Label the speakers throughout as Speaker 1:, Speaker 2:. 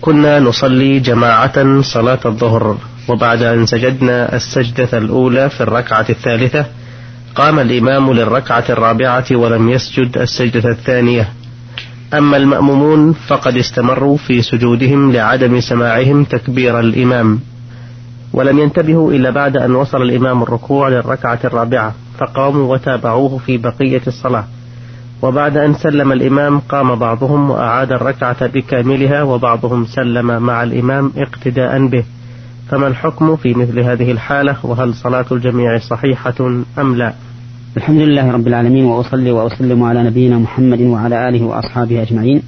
Speaker 1: كنا نصلي جماعة صلاة الظهر، وبعد أن سجدنا السجدة الأولى في الركعة الثالثة قام الإمام للركعة الرابعة ولم يسجد السجدة الثانية. أما المأمومون فقد استمروا في سجودهم لعدم سماعهم تكبير الإمام، ولم ينتبهوا إلا بعد أن وصل الإمام الركوع للركعة الرابعة، فقاموا وتابعوه في بقية الصلاة. وبعد أن سلم الإمام قام بعضهم وأعاد الركعة بكاملها، وبعضهم سلم مع الإمام اقتداء به. فما الحكم في مثل هذه الحالة، وهل صلاة الجميع صحيحة أم لا؟
Speaker 2: الحمد لله رب العالمين، وأصلي وأسلم على نبينا محمد وعلى آله وأصحابه أجمعين.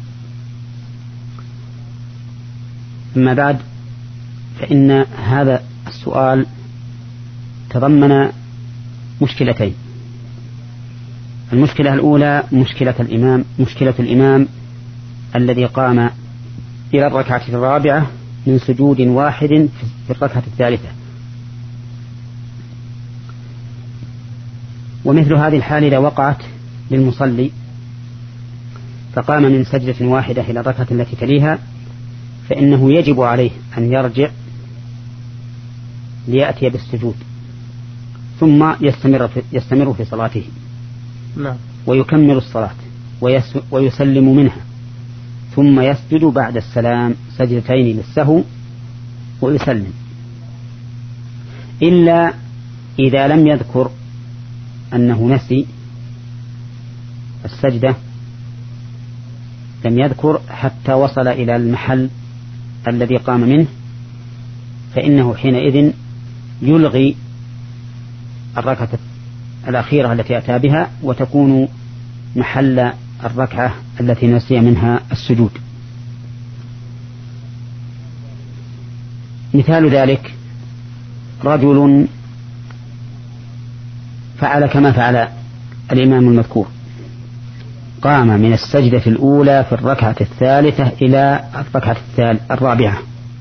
Speaker 2: أما بعد، فإن هذا السؤال تضمن مشكلتين. المشكلة الأولى مشكلة الإمام الذي قام إلى الركعة الرابعة من سجود واحد في الركعة الثالثة. ومثل هذه الحال إذا وقعت للمصلي فقام من سجدة واحدة إلى الركعة التي تليها، فإنه يجب عليه أن يرجع ليأتي بالسجود ثم يستمر في صلاته ويكمل الصلاة ويسلم منها، ثم يسجد بعد السلام سجدتين للسهو ويسلم، إلا إذا لم يذكر أنه نسي السجدة، لم يذكر حتى وصل إلى المحل الذي قام منه، فإنه حينئذ يلغي الركعة الأخيرة التي أتى بها وتكون محل الركعة التي نسي منها السجود. مثال ذلك رجل فعل كما فعل الإمام المذكور، قام من السجدة الأولى في الركعة الثالثة إلى الركعة الرابعة،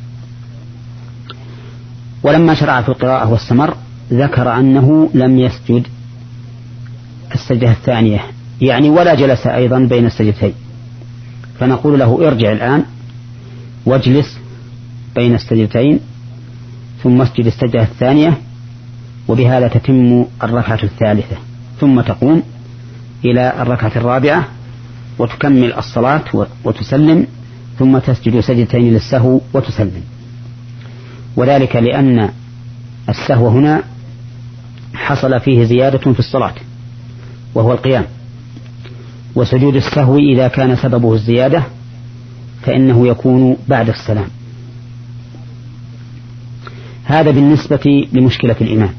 Speaker 2: ولما شرع في القراءة واستمر ذكر أنه لم يسجد السجدة الثانية، يعني ولا جلس أيضا بين السجدتين، فنقول له ارجع الآن واجلس بين السجدتين ثم اسجد السجدة الثانية، وبهذا تتم الركعة الثالثة، ثم تقوم إلى الركعة الرابعة وتكمل الصلاة وتسلم، ثم تسجد سجدتين للسهو وتسلم. وذلك لأن السهو هنا حصل فيه زيادة في الصلاة وهو القيام، وسجود السهو إذا كان سببه الزيادة فإنه يكون بعد السلام. هذا بالنسبة لمشكلة الإمام.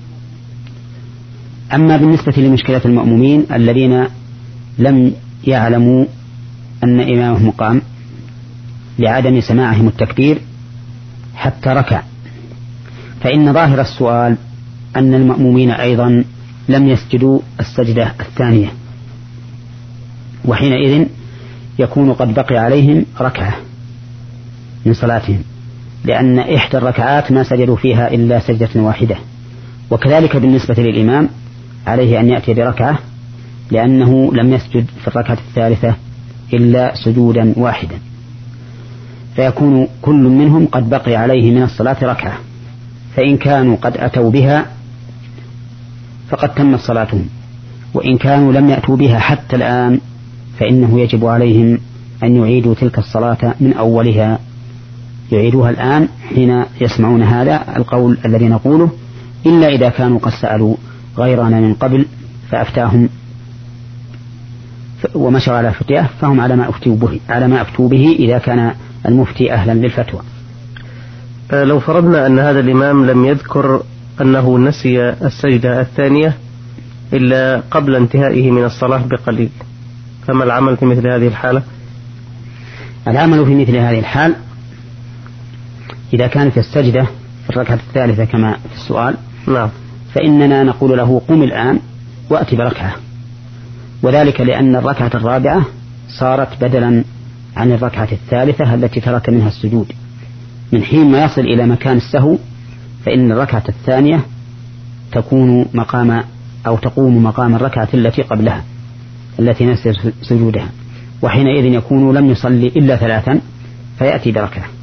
Speaker 2: أما بالنسبة لمشكلة المأمومين الذين لم يعلموا أن إمامهم قام لعدم سماعهم التكبير حتى ركع، فإن ظاهر السؤال أن المأمومين أيضا لم يسجدوا السجدة الثانية، وحينئذ يكون قد بقي عليهم ركعة من صلاتهم، لأن إحدى الركعات ما سجدوا فيها إلا سجدة واحدة. وكذلك بالنسبة للإمام عليه أن يأتي بركعة، لأنه لم يسجد في الركعة الثالثة إلا سجودا واحدا، فيكون كل منهم قد بقي عليه من الصلاة ركعة، فإن كانوا قد أتوا بها فقد تمت صلاتهم، وإن كانوا لم يأتوا بها حتى الآن فإنه يجب عليهم أن يعيدوا تلك الصلاة من أولها، يعيدوها الآن حين يسمعون هذا القول الذي نقوله، إلا إذا كانوا قد سألوا غيرنا من قبل فأفتاهم ومشوا على فتية، فهم على ما أفتوا به إذا كان المفتي أهلا للفتوى.
Speaker 1: لو فرضنا أن هذا الإمام لم يذكر أنه نسي السجدة الثانية إلا قبل انتهائه من الصلاة بقليل، فما العمل في مثل هذه الحالة؟
Speaker 2: العمل في مثل هذه الحال إذا كانت السجدة في الركعة الثالثة كما في السؤال، فإننا نقول له قم الآن وأتي بركعة، وذلك لأن الركعة الرابعة صارت بدلا عن الركعة الثالثة التي ترك منها السجود. من حين ما يصل إلى مكان السهو فإن الركعة الثانية تكون تقوم مقام الركعة التي قبلها التي نسي سجودها، وحينئذ يكون لم يصلي إلا 3 فيأتي بركعة.